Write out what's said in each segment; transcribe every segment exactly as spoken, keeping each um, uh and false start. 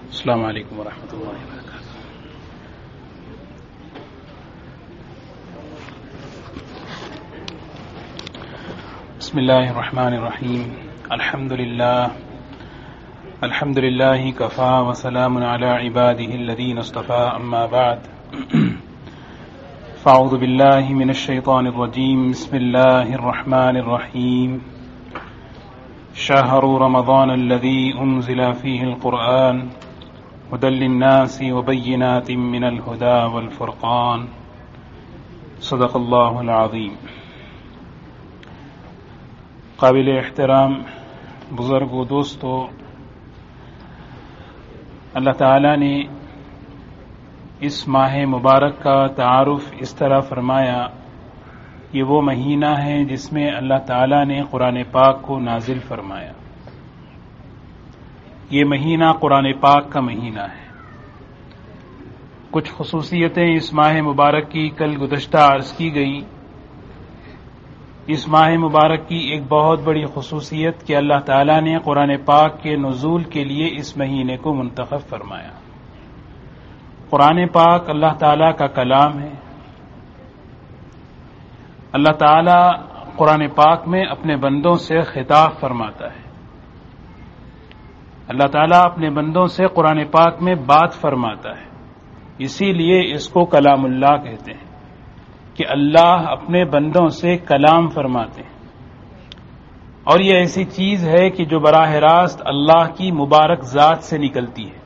السلام علیکم ورحمۃ اللہ وبرکاتہ. بسم اللہ الرحمن الرحیم. الحمد للہ الحمد للہ کفا وسلام علی عباده الذین اصطفى. اما بعد فاعوذ باللہ من الشیطان الرجیم. بسم اللہ الرحمن الرحیم. شهر رمضان الذي انزل فيه القرآن هدى للناس وبينات من الهدى والفرقان. صدق اللہ العظیم. قابل احترام بزرگ و دوستو، اللہ تعالی نے اس ماہ مبارک کا تعارف اس طرح فرمایا کہ وہ مہینہ ہے جس میں اللہ تعالی نے قرآن پاک کو نازل فرمایا. یہ مہینہ قرآن پاک کا مہینہ ہے. کچھ خصوصیتیں اس ماہ مبارک کی کل گزشتہ عرض کی گئی. اس ماہ مبارک کی ایک بہت بڑی خصوصیت کہ اللہ تعالی نے قرآن پاک کے نزول کے لیے اس مہینے کو منتخب فرمایا. قرآن پاک اللہ تعالی کا کلام ہے. اللہ تعالی قرآن پاک میں اپنے بندوں سے خطاب فرماتا ہے. اللہ تعالیٰ اپنے بندوں سے قرآن پاک میں بات فرماتا ہے. اسی لیے اس کو کلام اللہ کہتے ہیں کہ اللہ اپنے بندوں سے کلام فرماتے ہیں. اور یہ ایسی چیز ہے کہ جو براہ راست اللہ کی مبارک ذات سے نکلتی ہے.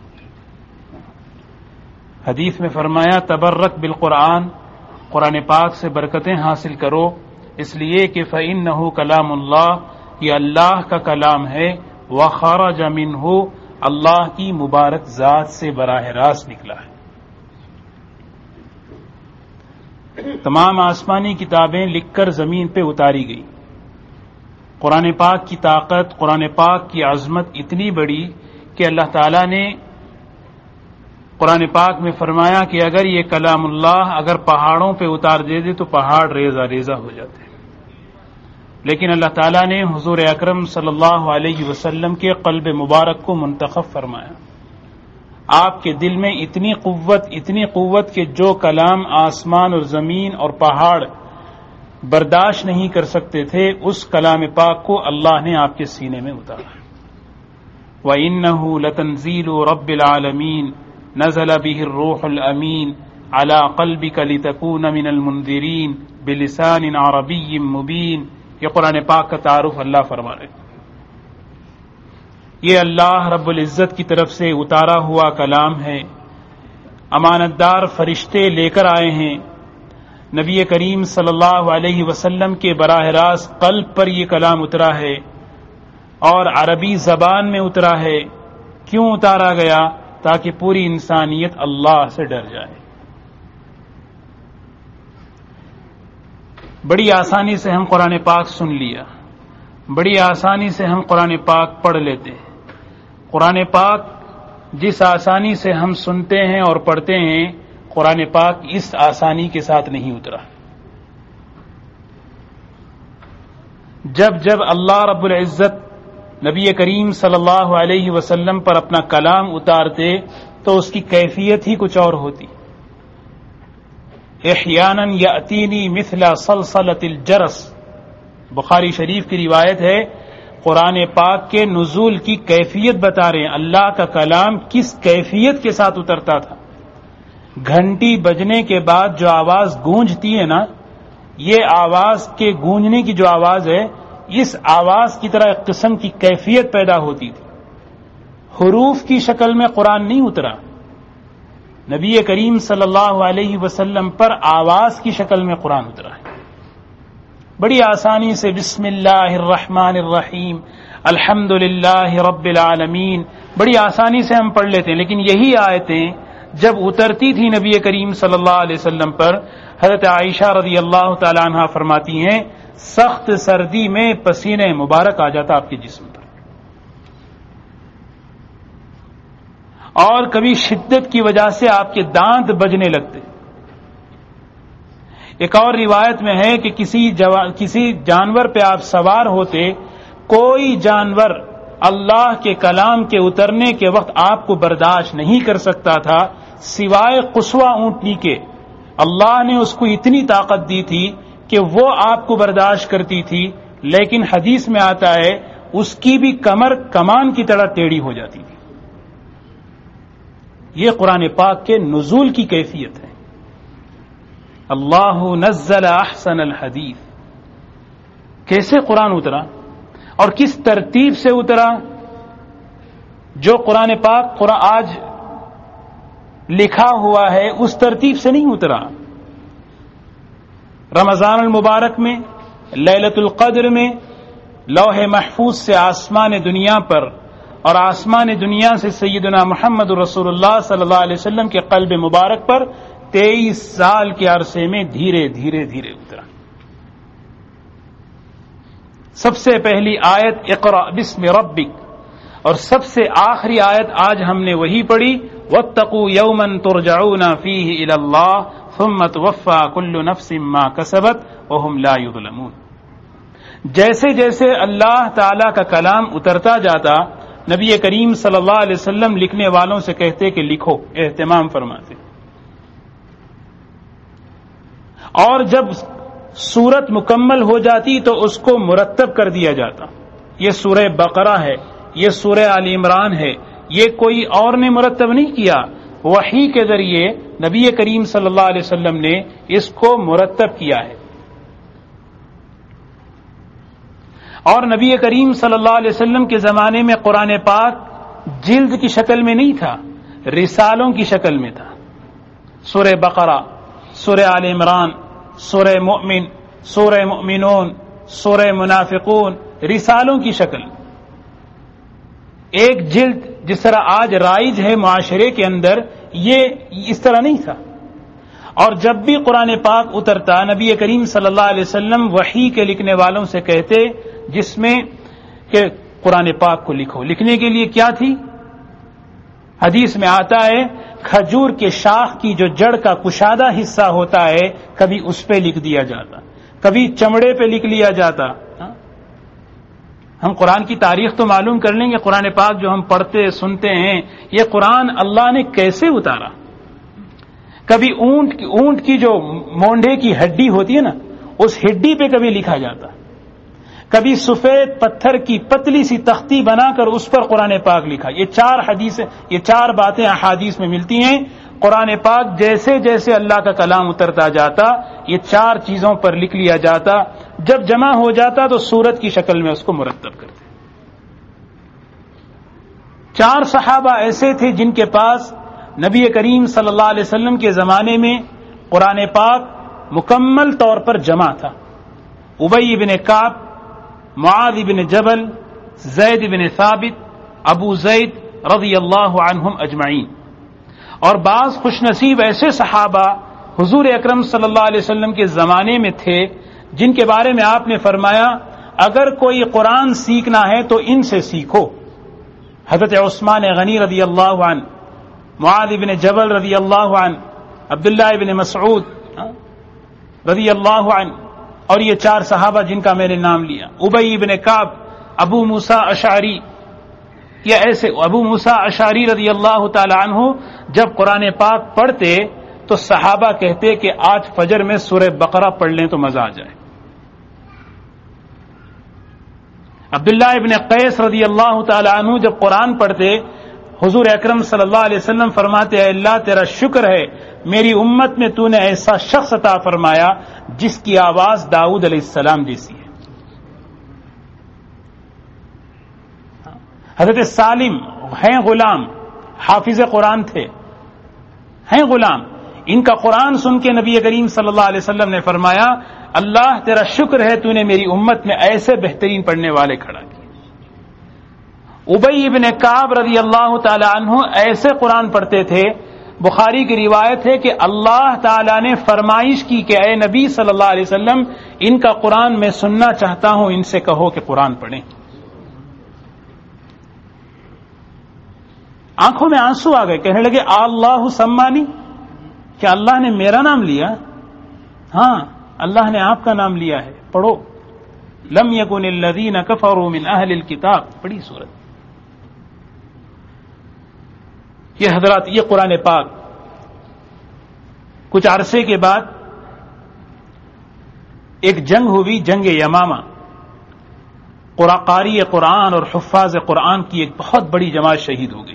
حدیث میں فرمایا تبرک بالقرآن، قرآن پاک سے برکتیں حاصل کرو، اس لیے کہ فإنہ کلام اللہ، یہ اللہ کا کلام ہے. وخرج منہ، اللہ کی مبارک ذات سے براہ راست نکلا ہے. تمام آسمانی کتابیں لکھ کر زمین پہ اتاری گئی. قرآن پاک کی طاقت، قرآن پاک کی عظمت اتنی بڑی کہ اللہ تعالی نے قرآن پاک میں فرمایا کہ اگر یہ کلام اللہ اگر پہاڑوں پہ اتار دے دے تو پہاڑ ریزہ ریزہ ہو جاتے ہیں. لیکن اللہ تعالیٰ نے حضور اکرم صلی اللہ علیہ وسلم کے قلب مبارک کو منتخب فرمایا. آپ کے دل میں اتنی قوت اتنی قوت کہ جو کلام آسمان اور زمین اور پہاڑ برداشت نہیں کر سکتے تھے، اس کلام پاک کو اللہ نے آپ کے سینے میں اتارا. وَإِنَّهُ لَتَنزِيلُ رَبِّ الْعَالَمِينَ نزل به الروح الامین على قلبك لتكون من المنذرین بلسان عربی مبین. یہ قرآن پاک کا تعارف اللہ فرما رہے. یہ اللہ رب العزت کی طرف سے اتارا ہوا کلام ہے. امانت دار فرشتے لے کر آئے ہیں. نبی کریم صلی اللہ علیہ وسلم کے براہ راست قلب پر یہ کلام اترا ہے اور عربی زبان میں اترا ہے. کیوں اتارا گیا؟ تاکہ پوری انسانیت اللہ سے ڈر جائے. بڑی آسانی سے ہم قرآن پاک سن لیا، بڑی آسانی سے ہم قرآن پاک پڑھ لیتے ہیں. قرآن پاک جس آسانی سے ہم سنتے ہیں اور پڑھتے ہیں، قرآن پاک اس آسانی کے ساتھ نہیں اترا. جب جب اللہ رب العزت نبی کریم صلی اللہ علیہ وسلم پر اپنا کلام اتارتے تو اس کی کیفیت ہی کچھ اور ہوتی. احیانا یأتینی مثل صلصلۃ الجرس، بخاری شریف کی روایت ہے. قرآن پاک کے نزول کی کیفیت بتا رہے ہیں. اللہ کا کلام کس کیفیت کے ساتھ اترتا تھا. گھنٹی بجنے کے بعد جو آواز گونجتی ہے نا، یہ آواز کے گونجنے کی جو آواز ہے، اس آواز کی طرح ایک قسم کی کیفیت پیدا ہوتی تھی. حروف کی شکل میں قرآن نہیں اترا. نبی کریم صلی اللہ علیہ وسلم پر آواز کی شکل میں قرآن اترا ہے. بڑی آسانی سے بسم اللہ الرحمن الرحیم الحمد للہ رب العالمین بڑی آسانی سے ہم پڑھ لیتے ہیں. لیکن یہی آیتیں جب اترتی تھی نبی کریم صلی اللہ علیہ وسلم پر، حضرت عائشہ رضی اللہ تعالی عنہا فرماتی ہیں سخت سردی میں پسینہ مبارک آ جاتا آپ کے جسم پر، اور کبھی شدت کی وجہ سے آپ کے دانت بجنے لگتے. ایک اور روایت میں ہے کہ کسی کسی جانور پہ آپ سوار ہوتے، کوئی جانور اللہ کے کلام کے اترنے کے وقت آپ کو برداشت نہیں کر سکتا تھا سوائے قصوہ اونٹنی کے. اللہ نے اس کو اتنی طاقت دی تھی کہ وہ آپ کو برداشت کرتی تھی، لیکن حدیث میں آتا ہے اس کی بھی کمر کمان کی طرح ٹیڑھی ہو جاتی تھی. یہ قرآن پاک کے نزول کی کیفیت ہے. اللہ نزل احسن الحدیث. کیسے قرآن اترا اور کس ترتیب سے اترا؟ جو قرآن پاک قرآن آج لکھا ہوا ہے اس ترتیب سے نہیں اترا. رمضان المبارک میں، لیلۃ القدر میں، لوح محفوظ سے آسمان دنیا پر اور آسمان دنیا سے سیدنا محمد رسول اللہ صلی اللہ علیہ وسلم کے قلب مبارک پر تیئیس سال کے عرصے میں دھیرے دھیرے دھیرے اترا. سب سے پہلی آیت اقرأ بسم ربک، اور سب سے آخری آیت آج ہم نے وہی پڑھی، واتقوا یوما ترجعون فیہ الی اللہ ثم توفی کل نفس ما کسبت وہم لا یظلمون. جیسے جیسے اللہ تعالی کا کلام اترتا جاتا، نبی کریم صلی اللہ علیہ وسلم لکھنے والوں سے کہتے کہ لکھو، اہتمام فرماتے. اور جب سورت مکمل ہو جاتی تو اس کو مرتب کر دیا جاتا. یہ سورہ بقرہ ہے، یہ سورہ آل عمران ہے، یہ کوئی اور نے مرتب نہیں کیا، وحی کے ذریعے نبی کریم صلی اللہ علیہ وسلم نے اس کو مرتب کیا ہے. اور نبی کریم صلی اللہ علیہ وسلم کے زمانے میں قرآن پاک جلد کی شکل میں نہیں تھا، رسالوں کی شکل میں تھا. سورہ بقرہ، سورہ آل عمران، سورہ مؤمن، سورہ مؤمنون، سورہ منافقون، رسالوں کی شکل. ایک جلد جس طرح آج رائج ہے معاشرے کے اندر، یہ اس طرح نہیں تھا. اور جب بھی قرآن پاک اترتا، نبی کریم صلی اللہ علیہ وسلم وحی کے لکھنے والوں سے کہتے جس میں کہ قرآن پاک کو لکھو. لکھنے کے لیے کیا تھی؟ حدیث میں آتا ہے کھجور کے شاخ کی جو جڑ کا کشادہ حصہ ہوتا ہے کبھی اس پہ لکھ دیا جاتا، کبھی چمڑے پہ لکھ لیا جاتا. ہم قرآن کی تاریخ تو معلوم کر لیں گے. قرآن پاک جو ہم پڑھتے سنتے ہیں، یہ قرآن اللہ نے کیسے اتارا. کبھی اونٹ کی اونٹ کی جو مونڈے کی ہڈی ہوتی ہے نا، اس ہڈی پہ کبھی لکھا جاتا. کبھی سفید پتھر کی پتلی سی تختی بنا کر اس پر قرآن پاک لکھا. یہ چار حدیث یہ چار باتیں احادیث میں ملتی ہیں. قرآن پاک جیسے جیسے اللہ کا کلام اترتا جاتا، یہ چار چیزوں پر لکھ لیا جاتا. جب جمع ہو جاتا تو سورت کی شکل میں اس کو مرتب کرتے. چار صحابہ ایسے تھے جن کے پاس نبی کریم صلی اللہ علیہ وسلم کے زمانے میں قرآن پاک مکمل طور پر جمع تھا. ابی بن کعب، معاذ بن جبل، زید بن ثابت، ابو زید رضی اللہ عنہم اجمعین. اور بعض خوش نصیب ایسے صحابہ حضور اکرم صلی اللہ علیہ وسلم کے زمانے میں تھے جن کے بارے میں آپ نے فرمایا اگر کوئی قرآن سیکھنا ہے تو ان سے سیکھو. حضرت عثمان غنی رضی اللہ عنہ، معاذ بن جبل رضی اللہ عنہ، عبداللہ بن مسعود رضی اللہ عنہ، اور یہ چار صحابہ جن کا میں نے نام لیا. ابی بن کعب، ابو موسیٰ اشعری، یہ ایسے ابو موسیٰ اشعری رضی اللہ تعالی عنہ جب قرآن پاک پڑھتے تو صحابہ کہتے کہ آج فجر میں سورہ بقرہ پڑھ لیں تو مزہ آ جائے. عبداللہ ابن قیس رضی اللہ تعالی عنہ جب قرآن پڑھتے، حضور اکرم صلی اللہ علیہ وسلم فرماتے اے اللہ تیرا شکر ہے میری امت میں تو نے ایسا شخص عطا فرمایا جس کی آواز داؤد علیہ السلام جیسی ہے. حضرت سالم ہیں غلام، حافظ قرآن تھے، ہیں غلام. ان کا قرآن سن کے نبی کریم صلی اللہ علیہ وسلم نے فرمایا اللہ تیرا شکر ہے تو نے میری امت میں ایسے بہترین پڑھنے والے کھڑا کیے. ابی بن کعب رضی اللہ تعالی عنہ ایسے قرآن پڑھتے تھے. بخاری کی روایت ہے کہ اللہ تعالی نے فرمائش کی کہ اے نبی صلی اللہ علیہ وسلم ان کا قرآن میں سننا چاہتا ہوں، ان سے کہو کہ قرآن پڑھیں. آنکھوں میں آنسو آ گئے، کہنے لگے اللہ سمانی، کیا اللہ نے میرا نام لیا؟ ہاں اللہ نے آپ کا نام لیا ہے، پڑھو. لم یکن الذین کفروا من اہل الکتاب، بڑی سورت. یہ حضرات، یہ قرآن پاک کچھ عرصے کے بعد ایک جنگ ہوئی، جنگ یمامہ. قاری قرآن اور حفاظ قرآن کی ایک بہت بڑی جماعت شہید ہو گئی.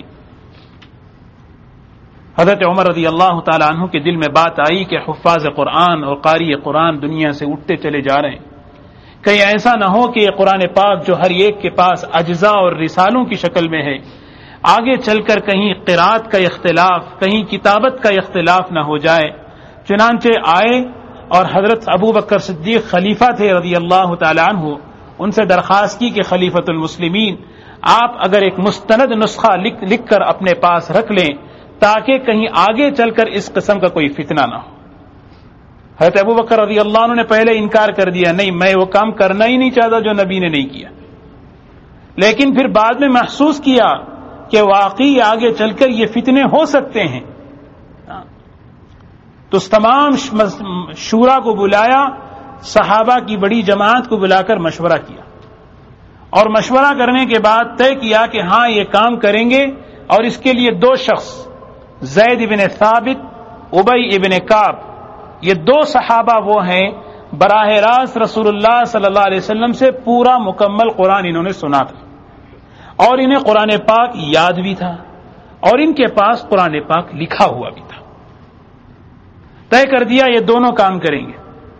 حضرت عمر رضی اللہ تعالی عنہ کے دل میں بات آئی کہ حفاظ قرآن اور قاری قرآن دنیا سے اٹھتے چلے جا رہے ہیں. کہیں ایسا نہ ہو کہ یہ قرآن پاک جو ہر ایک کے پاس اجزاء اور رسالوں کی شکل میں ہے، آگے چل کر کہیں قرات کا اختلاف، کہیں کتابت کا اختلاف نہ ہو جائے. چنانچہ آئے اور حضرت ابو بکر صدیق خلیفہ تھے رضی اللہ تعالی عنہ، ان سے درخواست کی کہ خلیفۃ المسلمین، آپ اگر ایک مستند نسخہ لکھ لکھ کر اپنے پاس رکھ لیں تاکہ کہیں آگے چل کر اس قسم کا کوئی فتنہ نہ ہو. حضرت ابو بکر رضی اللہ عنہ نے پہلے انکار کر دیا، نہیں میں وہ کام کرنا ہی نہیں چاہتا جو نبی نے نہیں کیا. لیکن پھر بعد میں محسوس کیا کہ واقعی آگے چل کر یہ فتنے ہو سکتے ہیں، تو اس تمام شورا کو بلایا، صحابہ کی بڑی جماعت کو بلا کر مشورہ کیا، اور مشورہ کرنے کے بعد طے کیا کہ ہاں یہ کام کریں گے. اور اس کے لیے دو شخص، زید ابن ثابت، ابی ابن کعب، یہ دو صحابہ وہ ہیں براہ راست رسول اللہ صلی اللہ علیہ وسلم سے پورا مکمل قرآن انہوں نے سنا تھا، اور انہیں قرآن پاک یاد بھی تھا، اور ان کے پاس قرآن پاک لکھا ہوا بھی تھا. طے کر دیا یہ دونوں کام کریں گے.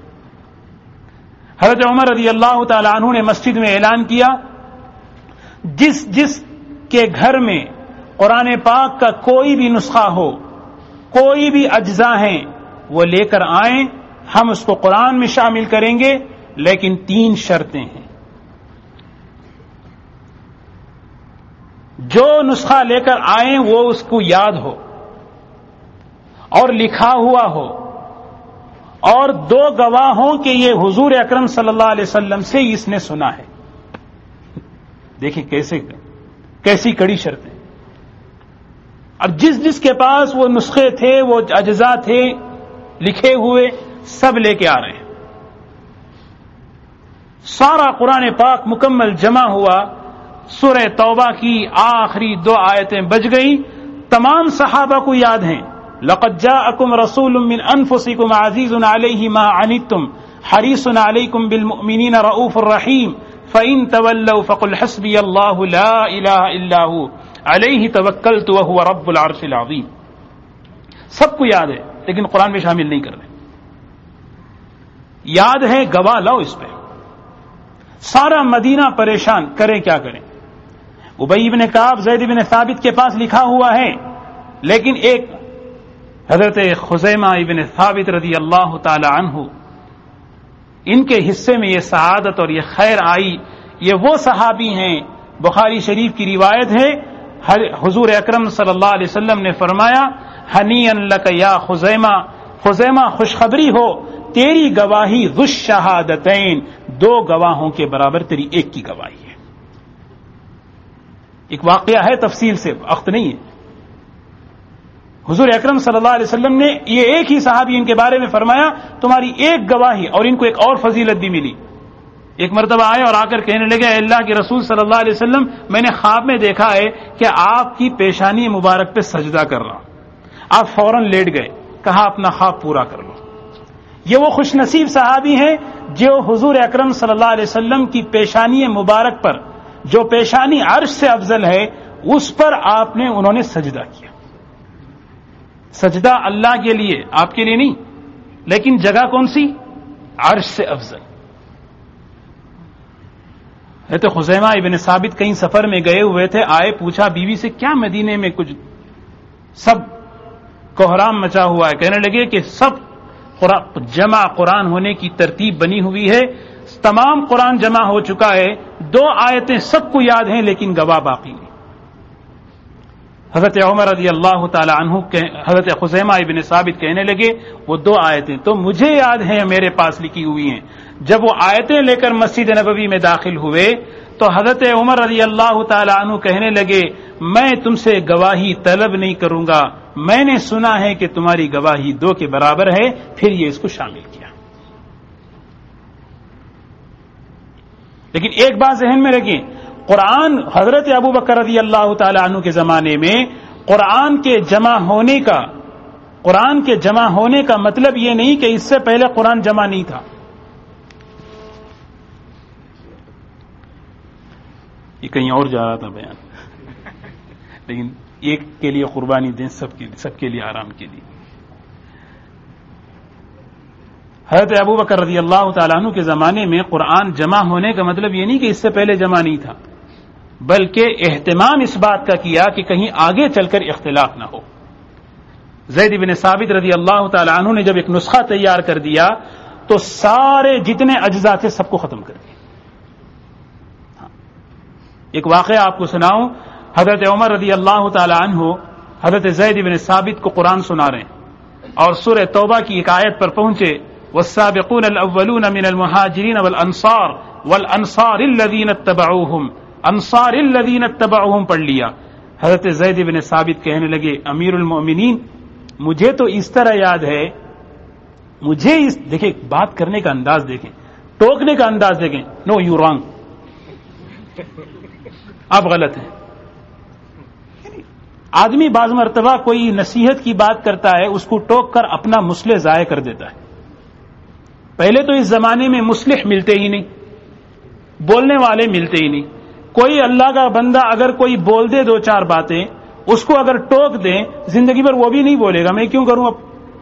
حضرت عمر رضی اللہ تعالی عنہ نے مسجد میں اعلان کیا، جس جس کے گھر میں قرآن پاک کا کوئی بھی نسخہ ہو، کوئی بھی اجزاء ہیں، وہ لے کر آئیں، ہم اس کو قرآن میں شامل کریں گے، لیکن تین شرطیں ہیں. جو نسخہ لے کر آئیں وہ اس کو یاد ہو اور لکھا ہوا ہو، اور دو گواہ ہوں کہ یہ حضور اکرم صلی اللہ علیہ وسلم سے اس نے سنا ہے. دیکھیں کیسے کیسی کڑی شرطیں. اب جس جس کے پاس وہ نسخے تھے، وہ اجزاء تھے لکھے ہوئے، سب لے کے آ رہے ہیں. سارا قرآن پاک مکمل جمع ہوا. سورہ توبہ کی آخری دو آیتیں بج گئی. تمام صحابہ کو یاد ہیں، لقد جاءکم رسول من انفسکم عزیز علیہ ما عنتم حریص علیکم بالمؤمنین رؤوف الرحیم فإن تولوا فقل حسبی اللہ لا الہ الا هو علیہ توکلت وہو رب العرش العظیم. سب کو یاد ہے لیکن قرآن میں شامل نہیں کر رہے. یاد ہے، گواہ لاؤ اس پہ. سارا مدینہ پریشان، کریں کیا کریں. ابی بن کعب، زید بن ثابت کے پاس لکھا ہوا ہے، لیکن ایک حضرت خزیمہ ابن ثابت رضی اللہ تعالی عنہ، ان کے حصے میں یہ سعادت اور یہ خیر آئی. یہ وہ صحابی ہیں، بخاری شریف کی روایت ہے، حضور اکرم صلی اللہ علیہ وسلم نے فرمایا، ہنیئا لک یا خزیمہ، خزیمہ خوشخبری ہو، تیری گواہی ذو الشہادتین، دو گواہوں کے برابر تیری ایک کی گواہی ہے. ایک واقعہ ہے، تفصیل سے وقت نہیں ہے. حضور اکرم صلی اللہ علیہ وسلم نے یہ ایک ہی صحابی ان کے بارے میں فرمایا، تمہاری ایک گواہی، اور ان کو ایک اور فضیلت بھی ملی. ایک مرتبہ آئے اور آ کر کہنے لگے، اے اللہ کے رسول صلی اللہ علیہ وسلم، میں نے خواب میں دیکھا ہے کہ آپ کی پیشانی مبارک پہ سجدہ کر رہا ہوں. آپ فوراً لیٹ گئے، کہا اپنا خواب پورا کر لو. یہ وہ خوش نصیب صحابی ہیں جو حضور اکرم صلی اللہ علیہ وسلم کی پیشانی مبارک پر، جو پیشانی عرش سے افضل ہے، اس پر آپ نے انہوں نے سجدہ کیا. سجدہ اللہ کے لیے، آپ کے لیے نہیں، لیکن جگہ کون سی؟ عرش سے افضل. حضرت خزیمہ ابن ثابت کہیں سفر میں گئے ہوئے تھے، آئے، پوچھا بیوی سے، کیا مدینے میں کچھ سب کوہرام مچا ہوا ہے؟ کہنے لگے کہ سب جمع قرآن ہونے کی ترتیب بنی ہوئی ہے، تمام قرآن جمع ہو چکا ہے، دو آیتیں سب کو یاد ہیں لیکن گواہ باقی نہیں. حضرت عمر رضی اللہ تعالی عنہ حضرت خزیمہ ابن ثابت کہنے لگے، وہ دو آیتیں تو مجھے یاد ہیں، میرے پاس لکھی ہوئی ہیں. جب وہ آیتیں لے کر مسجد نبوی میں داخل ہوئے تو حضرت عمر رضی اللہ تعالی عنہ کہنے لگے، میں تم سے گواہی طلب نہیں کروں گا، میں نے سنا ہے کہ تمہاری گواہی دو کے برابر ہے. پھر یہ اس کو شامل کیا. لیکن ایک بات ذہن میں رکھیں، قرآن حضرت ابو بکر رضی اللہ تعالی عنہ کے زمانے میں قرآن کے جمع ہونے کا قرآن کے جمع ہونے کا مطلب یہ نہیں کہ اس سے پہلے قرآن جمع نہیں تھا. یہ کہیں اور جا رہا تھا بیان، لیکن ایک کے لیے قربانی دیں، سب کے لیے سب کے لیے آرام کے لیے. حضرت ابو بکر رضی اللہ تعالیٰ عنہ کے زمانے میں قرآن جمع ہونے کا مطلب یہ نہیں کہ اس سے پہلے جمع نہیں تھا، بلکہ اہتمام اس بات کا کیا کہ کہیں آگے چل کر اختلاف نہ ہو. زید بن ثابت رضی اللہ تعالیٰ عنہ نے جب ایک نسخہ تیار کر دیا تو سارے جتنے اجزاء تھے سب کو ختم کر دیا. ایک واقعہ آپ کو سناؤں. حضرت عمر رضی اللہ تعالیٰ عنہ حضرت زید بن ثابت کو قرآن سنا رہے ہیں اور سورہ توبہ کی ایک آیت پر پہنچے، والسابقون الاولون من المہاجرین والانصار والانصار الذین اتبعوہم، انصار الذین اتبعوہم پڑھ لیا. حضرت زید بن ثابت کہنے لگے، امیر المؤمنین مجھے تو اس طرح یاد ہے، مجھے اس دیکھیں بات کرنے کا انداز دیکھیں، ٹوکنے کا انداز دیکھیں، نو یو رانگ، آپ غلط ہیں. آدمی بعض مرتبہ کوئی نصیحت کی بات کرتا ہے، اس کو ٹوک کر اپنا مصلح ضائع کر دیتا ہے. پہلے تو اس زمانے میں مصلح ملتے ہی نہیں، بولنے والے ملتے ہی نہیں. کوئی اللہ کا بندہ اگر کوئی بول دے دو چار باتیں، اس کو اگر ٹوک دیں زندگی بھر وہ بھی نہیں بولے گا، میں کیوں کروں. اب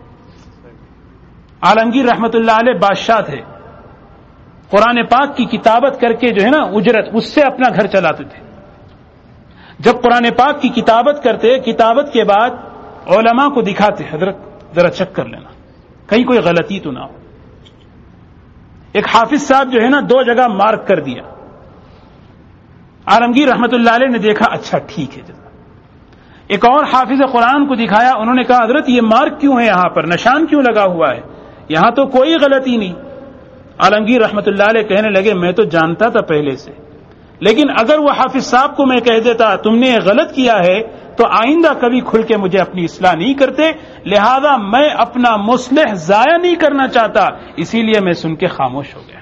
عالمگیر رحمت اللہ علیہ بادشاہ تھے، قرآن پاک کی کتابت کر کے جو ہے نا اجرت، اس سے اپنا گھر چلاتے تھے. جب قرآن پاک کی کتابت کرتے، کتابت کے بعد علماء کو دکھاتے، حضرت ذرا چیک کر لینا کہیں کوئی غلطی تو نہ ہو. ایک حافظ صاحب جو ہے نا دو جگہ مارک کر دیا، عالمگیر رحمت اللہ علیہ نے دیکھا، اچھا ٹھیک ہے. ایک اور حافظ قرآن کو دکھایا، انہوں نے کہا حضرت یہ مارک کیوں ہے، یہاں پر نشان کیوں لگا ہوا ہے، یہاں تو کوئی غلطی نہیں. عالمگیر رحمت اللہ علیہ کہنے لگے میں تو جانتا تھا پہلے سے، لیکن اگر وہ حافظ صاحب کو میں کہہ دیتا تم نے غلط کیا ہے تو آئندہ کبھی کھل کے مجھے اپنی اصلاح نہیں کرتے، لہذا میں اپنا مصلح ضائع نہیں کرنا چاہتا، اسی لیے میں سن کے خاموش ہو گیا.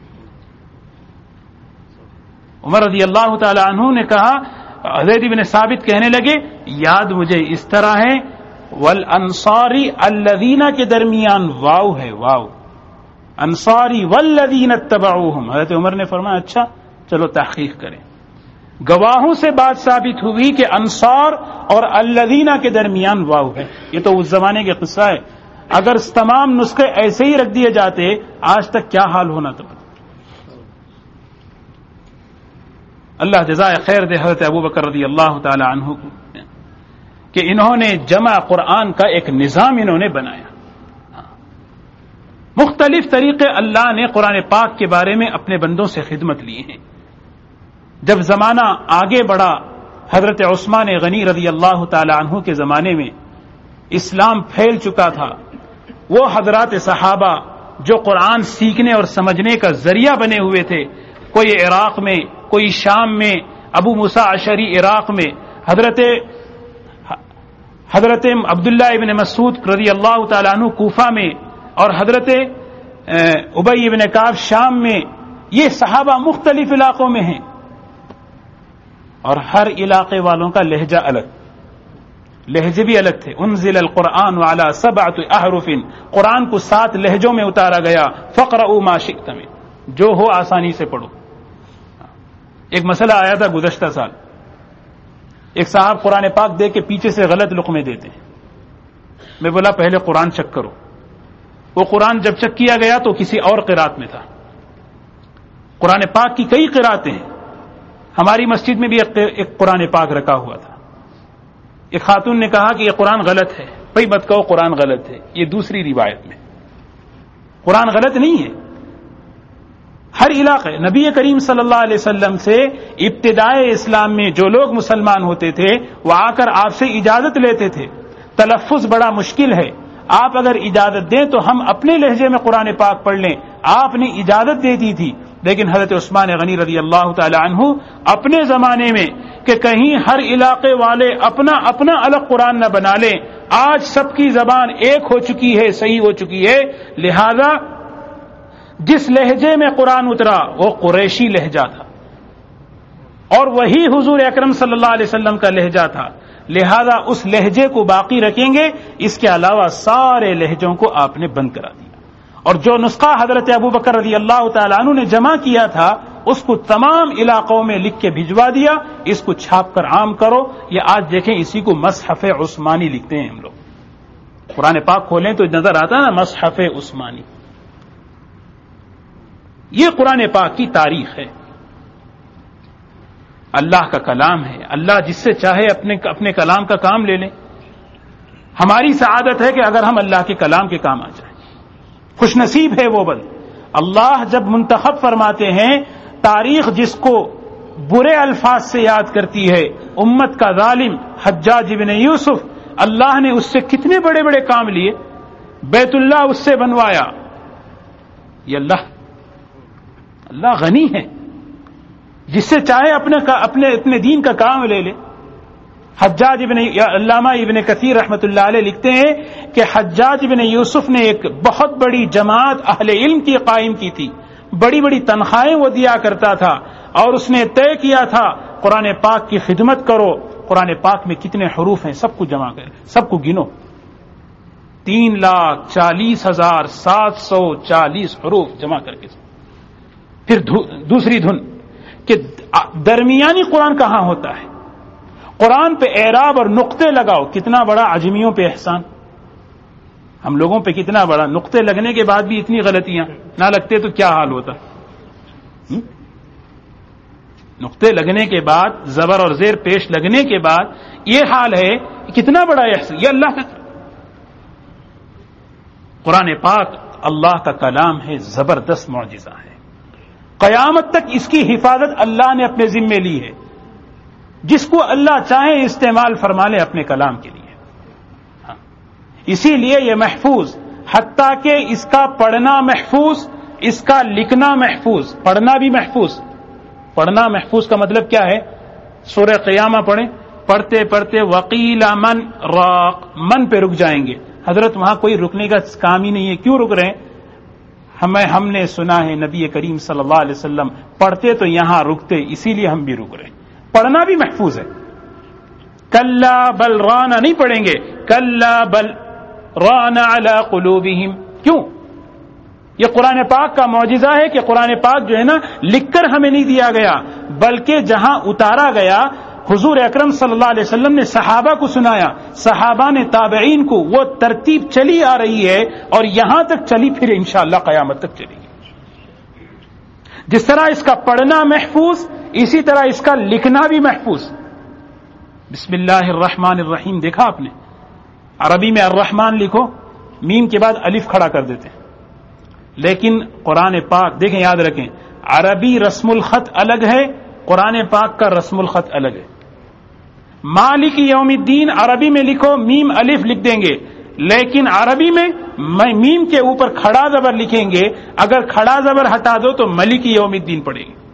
عمر رضی اللہ تعالی عنہ نے کہا، زید بن ثابت کہنے لگے یاد مجھے اس طرح ہے، والانصاری الذین کے درمیان واو ہے، واو انصاری والذین اتبعوہم. حضرت عمر نے فرمایا اچھا چلو تحقیق کریں. گواہوں سے بات ثابت ہوئی کہ انصار اور الذین کے درمیان واو ہے. یہ تو اس زمانے کے قصہ ہے، اگر تمام نسخے ایسے ہی رکھ دیے جاتے آج تک کیا حال ہونا تھا. اللہ جزائے خیر دے حضرت ابو بکر رضی اللہ تعالی عنہ کو کہ انہوں نے جمع قرآن کا ایک نظام انہوں نے بنایا. مختلف طریقے اللہ نے قرآن پاک کے بارے میں اپنے بندوں سے خدمت لی ہیں. جب زمانہ آگے بڑھا، حضرت عثمان غنی رضی اللہ تعالی عنہ کے زمانے میں اسلام پھیل چکا تھا. وہ حضرات صحابہ جو قرآن سیکھنے اور سمجھنے کا ذریعہ بنے ہوئے تھے، کوئی عراق میں، کوئی شام میں، ابو موسیٰ اشعری عراق میں، حضرت حضرت عبداللہ ابن مسعود رضی اللہ تعالیٰ عنہ کوفہ میں، اور حضرت ابی ابن کعب شام میں. یہ صحابہ مختلف علاقوں میں ہیں اور ہر علاقے والوں کا لہجہ الگ، لہجے بھی الگ تھے. انزل القرآن علی سبعۃ احرف، قرآن کو سات لہجوں میں اتارا گیا. فقرؤوا ما شئتم، جو ہو آسانی سے پڑھو. ایک مسئلہ آیا تھا گزشتہ سال، ایک صاحب قرآن پاک دے کے پیچھے سے غلط لقمے دیتے ہیں. میں بولا پہلے قرآن چیک کرو. وہ قرآن جب چیک کیا گیا تو کسی اور قرات میں تھا. قرآن پاک کی کئی قراتیں ہیں، ہماری مسجد میں بھی ایک قرآن پاک رکھا ہوا تھا. ایک خاتون نے کہا کہ یہ قرآن غلط ہے. بھائی مت کہو قرآن غلط ہے، یہ دوسری روایت میں. قرآن غلط نہیں ہے. ہر علاقے نبی کریم صلی اللہ علیہ وسلم سے ابتدائے اسلام میں جو لوگ مسلمان ہوتے تھے وہ آ کر آپ سے اجازت لیتے تھے. تلفظ بڑا مشکل ہے، آپ اگر اجازت دیں تو ہم اپنے لہجے میں قرآن پاک پڑھ لیں. آپ نے اجازت دے دی تھی، لیکن حضرت عثمان غنی رضی اللہ تعالی عنہ اپنے زمانے میں کہ کہیں ہر علاقے والے اپنا اپنا الگ قرآن نہ بنا لیں. آج سب کی زبان ایک ہو چکی ہے، صحیح ہو چکی ہے، لہذا جس لہجے میں قرآن اترا وہ قریشی لہجہ تھا اور وہی حضور اکرم صلی اللہ علیہ وسلم کا لہجہ تھا. لہذا اس لہجے کو باقی رکھیں گے، اس کے علاوہ سارے لہجوں کو آپ نے بند کرا دیا۔ اور جو نسخہ حضرت ابوبکر رضی اللہ تعالیٰ عنہ نے جمع کیا تھا اس کو تمام علاقوں میں لکھ کے بھجوا دیا، اس کو چھاپ کر عام کرو۔ یہ آج دیکھیں اسی کو مصحف عثمانی لکھتے ہیں ہم لوگ، قرآن پاک کھولیں تو نظر آتا ہے نا مصحف عثمانی۔ یہ قرآن پاک کی تاریخ ہے، اللہ کا کلام ہے۔ اللہ جس سے چاہے اپنے اپنے کلام کا کام لے لیں۔ ہماری سعادت ہے کہ اگر ہم اللہ کے کلام کے کام آ جائیں، خوش نصیب ہے وہ بند۔ اللہ جب منتخب فرماتے ہیں، تاریخ جس کو برے الفاظ سے یاد کرتی ہے، امت کا ظالم حجاج ابن یوسف، اللہ نے اس سے کتنے بڑے بڑے کام لیے، بیت اللہ اس سے بنوایا۔ یہ اللہ اللہ غنی ہے، جس سے چاہے اپنے اپنے اپنے دین کا کام لے لے۔ حجاج ابن علامہ ابن کثیر رحمۃ اللہ علیہ لکھتے ہیں کہ حجاج ابن یوسف نے ایک بہت بڑی جماعت اہل علم کی قائم کی تھی، بڑی بڑی تنخواہیں وہ دیا کرتا تھا، اور اس نے طے کیا تھا قرآن پاک کی خدمت کرو۔ قرآن پاک میں کتنے حروف ہیں سب کو جمع کر سب کو گنو، تین لاکھ چالیس ہزار سات سو چالیس حروف جمع کر کے۔ پھر دوسری دھن کہ درمیانی قرآن کہاں ہوتا ہے، قرآن پہ اعراب اور نقطے لگاؤ۔ کتنا بڑا عجمیوں پہ احسان، ہم لوگوں پہ کتنا بڑا، نقطے لگنے کے بعد بھی اتنی غلطیاں، نہ لگتے تو کیا حال ہوتا۔ نقطے لگنے کے بعد، زبر اور زیر پیش لگنے کے بعد یہ حال ہے، کتنا بڑا احسان، یہ اللہ کا قرآن پاک اللہ کا کلام ہے، زبردست معجزہ ہے۔ قیامت تک اس کی حفاظت اللہ نے اپنے ذمے لی ہے، جس کو اللہ چاہے استعمال فرما لے اپنے کلام کے لیے۔ ہاں، اسی لیے یہ محفوظ، حتیٰ کہ اس کا پڑھنا محفوظ، اس کا لکھنا محفوظ، پڑھنا بھی محفوظ۔ پڑھنا محفوظ کا مطلب کیا ہے؟ سورہ قیامہ پڑھیں، پڑھتے پڑھتے وقیل من راق، من پہ رک جائیں گے۔ حضرت وہاں کوئی رکنے کا کام ہی نہیں ہے، کیوں رک رہے ہیں؟ ہمیں ہم نے سنا ہے نبی کریم صلی اللہ علیہ وسلم پڑھتے تو یہاں رکتے، اسی لیے ہم بھی رک رہے ہیں۔ پڑھنا بھی محفوظ ہے۔ کلا بل رانا نہیں پڑھیں گے، کلا بل رانا علی قلوبہم۔ کیوں؟ یہ قرآن پاک کا معجزہ ہے کہ قرآن پاک جو ہے نا لکھ کر ہمیں نہیں دیا گیا، بلکہ جہاں اتارا گیا حضور اکرم صلی اللہ علیہ وسلم نے صحابہ کو سنایا، صحابہ نے تابعین کو، وہ ترتیب چلی آ رہی ہے اور یہاں تک چلی پھر انشاءاللہ قیامت تک چلے گی۔ جس طرح اس کا پڑھنا محفوظ، اسی طرح اس کا لکھنا بھی محفوظ۔ بسم اللہ الرحمن الرحیم دیکھا آپ نے؟ عربی میں الرحمن لکھو، میم کے بعد الف کھڑا کر دیتے ہیں، لیکن قرآن پاک دیکھیں، یاد رکھیں، عربی رسم الخط الگ ہے، قرآن پاک کا رسم الخط الگ ہے۔ مالک یوم الدین عربی میں لکھو، میم الف لکھ دیں گے، لیکن عربی میں میم کے اوپر کھڑا زبر لکھیں گے، اگر کھڑا زبر ہٹا دو تو ملک یوم الدین پڑے گی۔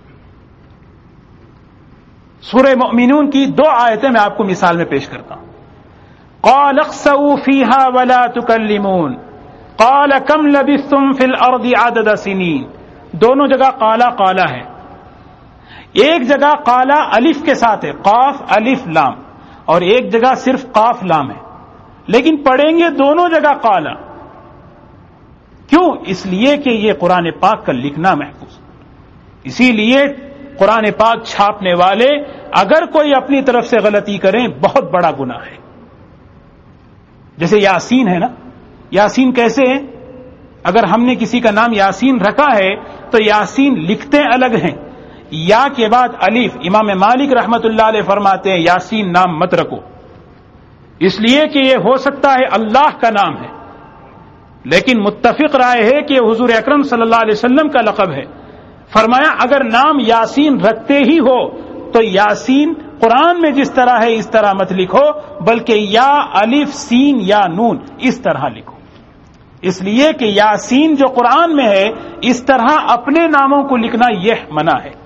سورہ مؤمنون کی دو آیتیں میں آپ کو مثال میں پیش کرتا ہوں۔ قال اخسؤوا فيها ولا تكلمون قال كم لبثتم في الارض عدد سنين۔ دونوں جگہ قالا قالا ہے، ایک جگہ قالا الف کے ساتھ ہے، قاف الف لام، اور ایک جگہ صرف قاف لام ہے، لیکن پڑھیں گے دونوں جگہ قالا۔ کیوں؟ اس لیے کہ یہ قرآن پاک کا لکھنا محفوظ، اسی لیے قرآن پاک چھاپنے والے اگر کوئی اپنی طرف سے غلطی کریں بہت بڑا گناہ ہے۔ جیسے یاسین ہے نا، یاسین کیسے ہے؟ اگر ہم نے کسی کا نام یاسین رکھا ہے تو یاسین لکھتے الگ ہیں، یا کے بعد الف۔ امام مالک رحمت اللہ علیہ فرماتے ہیں یاسین نام مت رکھو، اس لیے کہ یہ ہو سکتا ہے اللہ کا نام ہے، لیکن متفق رائے ہے کہ حضور اکرم صلی اللہ علیہ وسلم کا لقب ہے۔ فرمایا اگر نام یاسین رکھتے ہی ہو تو یاسین قرآن میں جس طرح ہے اس طرح مت لکھو، بلکہ یا الف سین یا نون اس طرح لکھو، اس لیے کہ یاسین جو قرآن میں ہے اس طرح اپنے ناموں کو لکھنا یہ منع ہے۔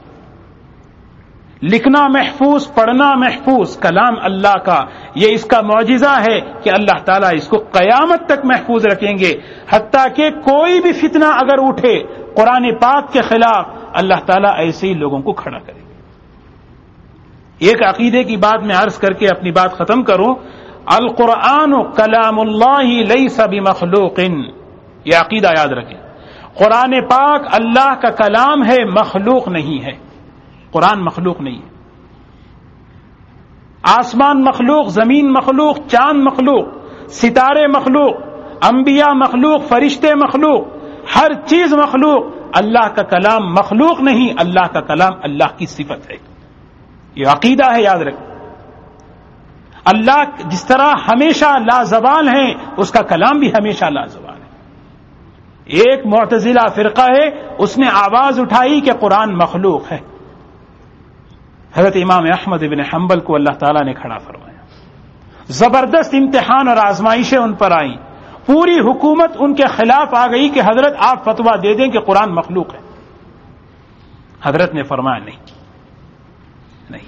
لکھنا محفوظ، پڑھنا محفوظ، کلام اللہ کا، یہ اس کا معجزہ ہے کہ اللہ تعالیٰ اس کو قیامت تک محفوظ رکھیں گے، حتیٰ کہ کوئی بھی فتنہ اگر اٹھے قرآن پاک کے خلاف اللہ تعالیٰ ایسے ہی لوگوں کو کھڑا کرے گا۔ ایک عقیدے کی بات میں عرض کر کے اپنی بات ختم کروں، القرآن کلام اللہ لیس بمخلوق، یہ عقیدہ یاد رکھیں، قرآن پاک اللہ کا کلام ہے، مخلوق نہیں ہے، قرآن مخلوق نہیں ہے۔ آسمان مخلوق، زمین مخلوق، چاند مخلوق، ستارے مخلوق، انبیاء مخلوق، فرشتے مخلوق، ہر چیز مخلوق، اللہ کا کلام مخلوق نہیں، اللہ کا کلام اللہ کی صفت ہے، یہ عقیدہ ہے، یاد رکھیں۔ اللہ جس طرح ہمیشہ لازوال ہیں، اس کا کلام بھی ہمیشہ لازوال ہے۔ ایک معتزلہ فرقہ ہے، اس نے آواز اٹھائی کہ قرآن مخلوق ہے، حضرت امام احمد بن حنبل کو اللہ تعالیٰ نے کھڑا فرمایا، زبردست امتحان اور آزمائشیں ان پر آئیں، پوری حکومت ان کے خلاف آ گئی کہ حضرت آپ فتویٰ دے دیں کہ قرآن مخلوق ہے۔ حضرت نے فرمایا نہیں نہیں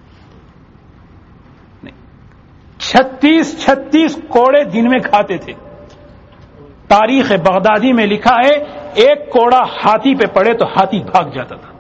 نہیں چھتیس چھتیس کوڑے دن میں کھاتے تھے۔ تاریخ بغدادی میں لکھا ہے ایک کوڑا ہاتھی پہ پڑے تو ہاتھی بھاگ جاتا تھا،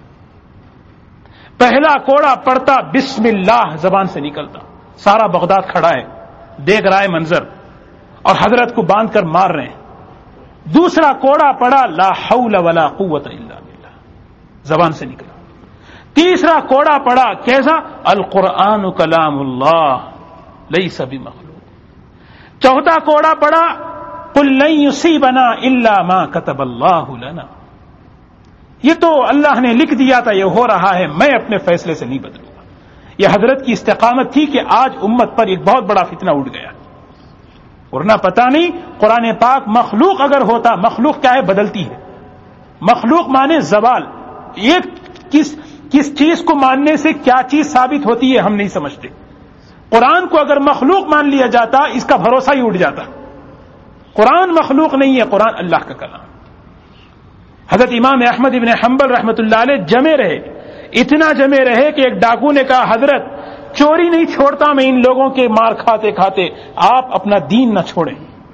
پہلا کوڑا پڑتا بسم اللہ زبان سے نکلتا، سارا بغداد کھڑا ہے دیکھ رہا ہے منظر، اور حضرت کو باندھ کر مار رہے ہیں۔ دوسرا کوڑا پڑا لا حول ولا قوت الا باللہ، زبان سے نکلا۔ تیسرا کوڑا پڑا کیسا؟ القرآن کلام اللہ لیس بمخلوق۔ چوتھا کوڑا پڑا قل لن یصیبنا الا ما کتب اللہ لنا، یہ تو اللہ نے لکھ دیا تھا، یہ ہو رہا ہے، میں اپنے فیصلے سے نہیں بدلوں گا۔ یہ حضرت کی استقامت تھی کہ آج امت پر ایک بہت بڑا فتنہ اٹھ گیا، ورنہ پتہ نہیں قرآن پاک مخلوق اگر ہوتا، مخلوق کیا ہے؟ بدلتی ہے۔ مخلوق مانے زوال، ایک کس کس چیز کو ماننے سے کیا چیز ثابت ہوتی ہے ہم نہیں سمجھتے۔ قرآن کو اگر مخلوق مان لیا جاتا اس کا بھروسہ ہی اٹھ جاتا۔ قرآن مخلوق نہیں ہے، قرآن اللہ کا کلام۔ حضرت امام احمد ابن حنبل رحمۃ اللہ علیہ جمے رہے، اتنا جمے رہے کہ ایک ڈاکو نے کہا حضرت چوری نہیں چھوڑتا میں ان لوگوں کے مار کھاتے کھاتے، آپ اپنا دین نہ چھوڑیں۔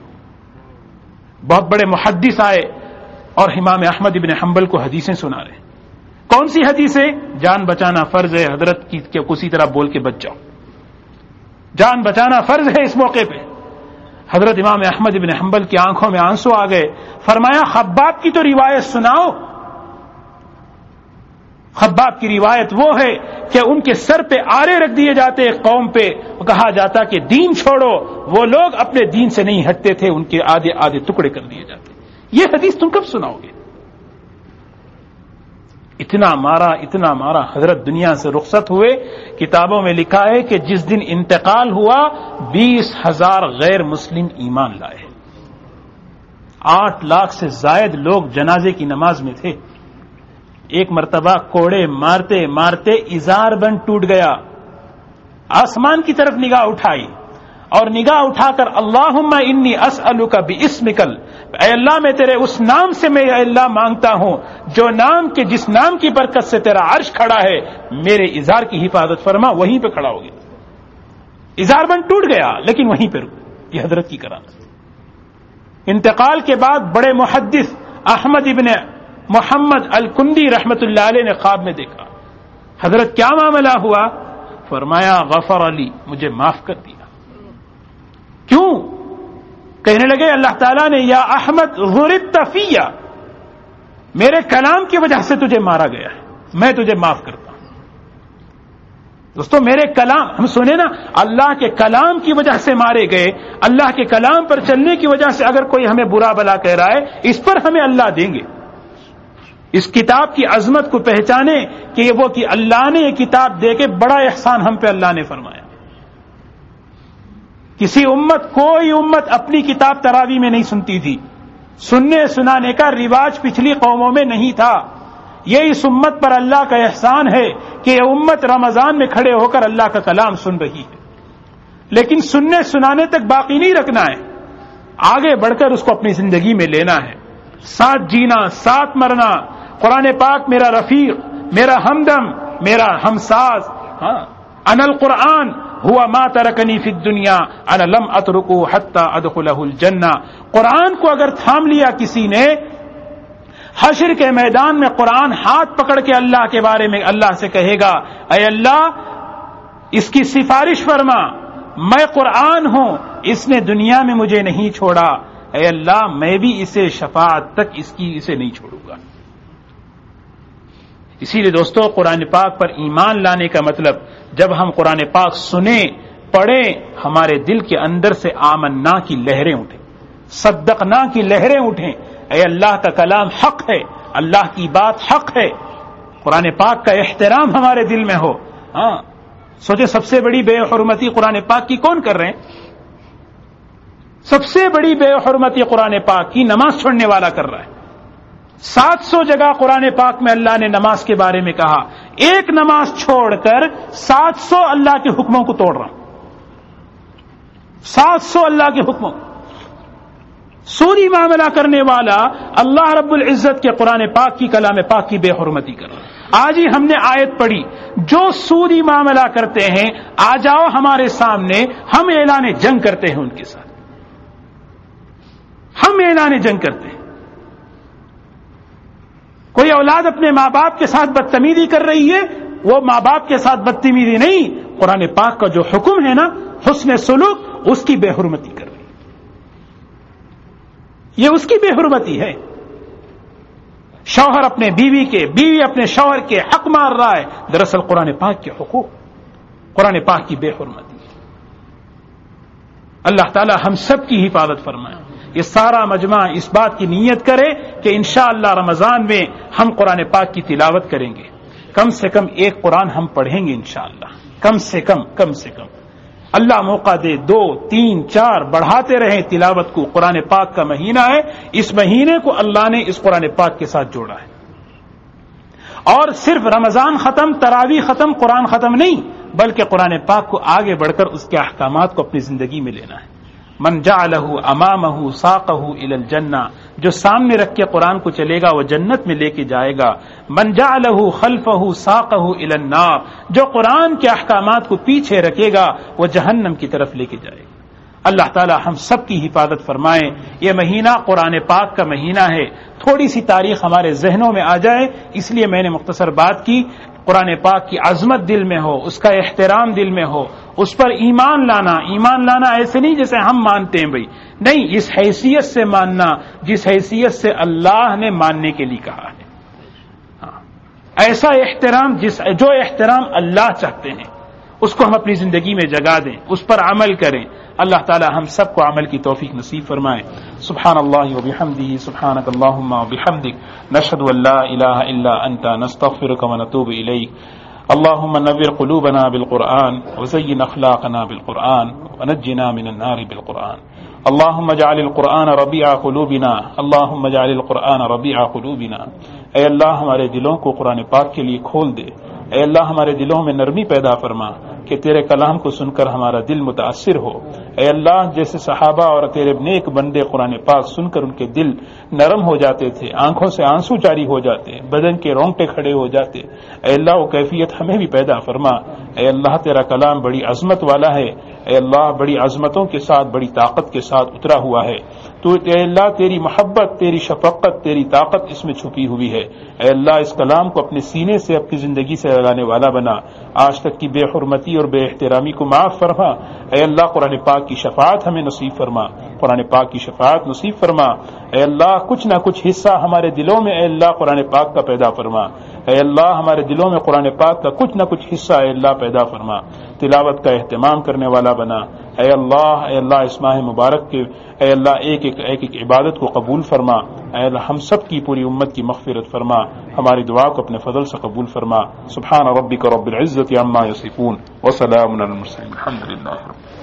بہت بڑے محدث آئے اور امام احمد ابن حنبل کو حدیثیں سنا رہے۔ کون سی حدیثیں؟ جان بچانا فرض ہے، حضرت کی کہ کسی طرح بول کے بچ جاؤ، جان بچانا فرض ہے اس موقع پہ۔ حضرت امام احمد ابن حنبل کی آنکھوں میں آنسو آ گئے، فرمایا خباب کی تو روایت سناؤ۔ خباب کی روایت وہ ہے کہ ان کے سر پہ آرے رکھ دیے جاتے قوم پہ، کہا جاتا کہ دین چھوڑو، وہ لوگ اپنے دین سے نہیں ہٹتے تھے، ان کے آدھے آدھے ٹکڑے کر دیے جاتے۔ یہ حدیث تم کب سناؤ گے؟ اتنا مارا اتنا مارا، حضرت دنیا سے رخصت ہوئے۔ کتابوں میں لکھا ہے کہ جس دن انتقال ہوا بیس ہزار غیر مسلم ایمان لائے، آٹھ لاکھ سے زائد لوگ جنازے کی نماز میں تھے۔ ایک مرتبہ کوڑے مارتے مارتے ازار بند ٹوٹ گیا، آسمان کی طرف نگاہ اٹھائی اور نگاہ اٹھا کر اللہم انی اسألک باسمکل، اے اللہ میں تیرے اس نام سے میں اے اللہ مانگتا ہوں جو نام کے جس نام کی برکت سے تیرا عرش کھڑا ہے، میرے ازار کی حفاظت فرما۔ وہیں پہ کھڑا ہو گیا، ازار بند ٹوٹ گیا لیکن وہیں پہ رک۔ یہ حضرت کی کرامت۔ انتقال کے بعد بڑے محدث احمد ابن محمد الکندی رحمت اللہ علیہ نے خواب میں دیکھا، حضرت کیا معاملہ ہوا؟ فرمایا غفر علی، مجھے معاف کر دیا۔ کیوں؟ کہنے لگے اللہ تعالیٰ نے یا احمد ضربت فیہ، میرے کلام کی وجہ سے تجھے مارا گیا ہے، میں تجھے معاف کرتا ہوں۔ دوستو میرے کلام، ہم سنے نا اللہ کے کلام کی وجہ سے مارے گئے، اللہ کے کلام پر چلنے کی وجہ سے اگر کوئی ہمیں برا بلا کہہ رہا ہے اس پر ہمیں اللہ دیں گے۔ اس کتاب کی عظمت کو پہچانے کہ وہ کہ اللہ نے یہ کتاب دے کے بڑا احسان ہم پہ اللہ نے فرمایا۔ کسی امت کوئی امت اپنی کتاب تراویح میں نہیں سنتی تھی، سننے سنانے کا رواج پچھلی قوموں میں نہیں تھا۔ یہ اس امت پر اللہ کا احسان ہے کہ یہ امت رمضان میں کھڑے ہو کر اللہ کا کلام سن رہی ہے، لیکن سننے سنانے تک باقی نہیں رکھنا ہے، آگے بڑھ کر اس کو اپنی زندگی میں لینا ہے، ساتھ جینا ساتھ مرنا۔ قرآن پاک میرا رفیق، میرا ہمدم، میرا ہمساز، ہاں انا القرآن ہوا ما ترکنی فی الدنیا انا لم اترکو حتی ادخلہ الجنہ۔ قرآن کو اگر تھام لیا کسی نے، حشر کے میدان میں قرآن ہاتھ پکڑ کے اللہ کے بارے میں اللہ سے کہے گا اے اللہ اس کی سفارش فرما، میں قرآن ہوں، اس نے دنیا میں مجھے نہیں چھوڑا، اے اللہ میں بھی اسے شفاعت تک اس کی اسے نہیں چھوڑوں گا۔ اسی لیے دوستو قرآن پاک پر ایمان لانے کا مطلب جب ہم قرآن پاک سنیں پڑھیں ہمارے دل کے اندر سے آمنا کی لہریں اٹھیں، صدقنا کی لہریں اٹھیں، اے اللہ کا کلام حق ہے، اللہ کی بات حق ہے، قرآن پاک کا احترام ہمارے دل میں ہو۔ ہاں سوچے سب سے بڑی بے حرمتی قرآن پاک کی کون کر رہے ہیں؟ سب سے بڑی بے حرمتی قرآن پاک کی نماز چھوڑنے والا کر رہا ہے۔ سات سو جگہ قرآن پاک میں اللہ نے نماز کے بارے میں کہا، ایک نماز چھوڑ کر سات سو اللہ کے حکموں کو توڑ رہا ہوں، سات سو اللہ کے حکموں۔ سودی معاملہ کرنے والا اللہ رب العزت کے قرآن پاک کی کلام پاک کی بے حرمتی کر رہا ہے۔ آج ہی ہم نے آیت پڑھی، جو سودی معاملہ کرتے ہیں آ جاؤ ہمارے سامنے، ہم اعلان جنگ کرتے ہیں ان کے ساتھ، ہم اعلان جنگ کرتے ہیں۔ کوئی اولاد اپنے ماں باپ کے ساتھ بدتمیزی کر رہی ہے، وہ ماں باپ کے ساتھ بدتمیزی نہیں، قرآن پاک کا جو حکم ہے نا حسن سلوک، اس کی بے حرمتی کر رہی ہے، یہ اس کی بے حرمتی ہے۔ شوہر اپنے بیوی کے، بیوی اپنے شوہر کے حق مار رہا ہے، دراصل قرآن پاک کے حقوق، قرآن پاک کی بے حرمتی ہے۔ اللہ تعالی ہم سب کی حفاظت فرمائے۔ یہ سارا مجمع اس بات کی نیت کرے کہ انشاءاللہ رمضان میں ہم قرآن پاک کی تلاوت کریں گے، کم سے کم ایک قرآن ہم پڑھیں گے انشاءاللہ، کم سے کم کم سے کم اللہ موقع دے، دو تین چار بڑھاتے رہیں تلاوت کو۔ قرآن پاک کا مہینہ ہے، اس مہینے کو اللہ نے اس قرآن پاک کے ساتھ جوڑا ہے، اور صرف رمضان ختم، تراویح ختم، قرآن ختم نہیں، بلکہ قرآن پاک کو آگے بڑھ کر اس کے احکامات کو اپنی زندگی میں لینا ہے۔ من جعلہ امامہ ساقہ الی الجنہ، جو سامنے رکھ کے قرآن کو چلے گا وہ جنت میں لے کے جائے گا۔ من جعلہ خلفہ ساقہ الی النار، جو قرآن کے احکامات کو پیچھے رکھے گا وہ جہنم کی طرف لے کے جائے گا۔ اللہ تعالی ہم سب کی حفاظت فرمائے۔ یہ مہینہ قرآن پاک کا مہینہ ہے، تھوڑی سی تاریخ ہمارے ذہنوں میں آ جائے اس لیے میں نے مختصر بات کی۔ قرآن پاک کی عظمت دل میں ہو، اس کا احترام دل میں ہو، اس پر ایمان لانا، ایمان لانا ایسے نہیں جیسے ہم مانتے ہیں بھائی، نہیں، اس حیثیت سے ماننا جس حیثیت سے اللہ نے ماننے کے لیے کہا ہے۔ ہاں، ایسا احترام جس جو احترام اللہ چاہتے ہیں اس کو ہم اپنی زندگی میں جگا دیں، اس پر عمل کریں۔ اللہ تعالی ہم سب کو عمل کی توفیق نصیب فرمائے۔ سبحان اللہ وبحمدہ، سبحانک اللہم وبحمدک، نشہد ان لا الہ الا انت، نستغفرک ونتوب الیک۔ اللهم نور قلوبنا بالقرآن وزين أخلاقنا بالقرآن ونجنا من النار بالقرآن. اللهم اجعل القرآن ربيع قلوبنا، اللهم اجعل القرآن ربيع قلوبنا. اے اللہ ہمارے دلوں کو قرآن پاک کے لیے کھول دے، اے اللہ ہمارے دلوں میں نرمی پیدا فرما کہ تیرے کلام کو سن کر ہمارا دل متاثر ہو۔ اے اللہ جیسے صحابہ اور تیرے نیک بندے قرآن پاک سن کر ان کے دل نرم ہو جاتے تھے، آنکھوں سے آنسو جاری ہو جاتے، بدن کے رونگٹے کھڑے ہو جاتے، اے اللہ وہ کیفیت ہمیں بھی پیدا فرما۔ اے اللہ تیرا کلام بڑی عظمت والا ہے، اے اللہ بڑی عظمتوں کے ساتھ، بڑی طاقت کے ساتھ اترا ہوا ہے۔ تو اے اللہ تیری محبت، تیری شفقت، تیری طاقت اس میں چھپی ہوئی ہے۔ اے اللہ اس کلام کو اپنے سینے سے اپنی زندگی سے لگانے والا بنا، آج تک کی بے حرمتی اور بے احترامی کو معاف فرما۔ اے اللہ قرآن پاک کی شفاعت ہمیں نصیب فرما، قرآن پاک کی شفاعت نصیب فرما۔ اے اللہ کچھ نہ کچھ حصہ ہمارے دلوں میں اے اللہ قرآن پاک کا پیدا فرما۔ اے اللہ ہمارے دلوں میں قرآن پاک کا کچھ نہ کچھ حصہ اے اللہ پیدا فرما، تلاوت کا اہتمام کرنے والا بنا۔ اے اللہ اے اللہ اس ماہ مبارک کے اے اللہ ایک ایک ایک ایک عبادت کو قبول فرما۔ اے اللہ ہم سب کی پوری امت کی مغفرت فرما، ہماری دعا کو اپنے فضل سے قبول فرما۔ سبحان ربک رب العزت عما یصفون وسلام علی المرسلین، الحمد للہ۔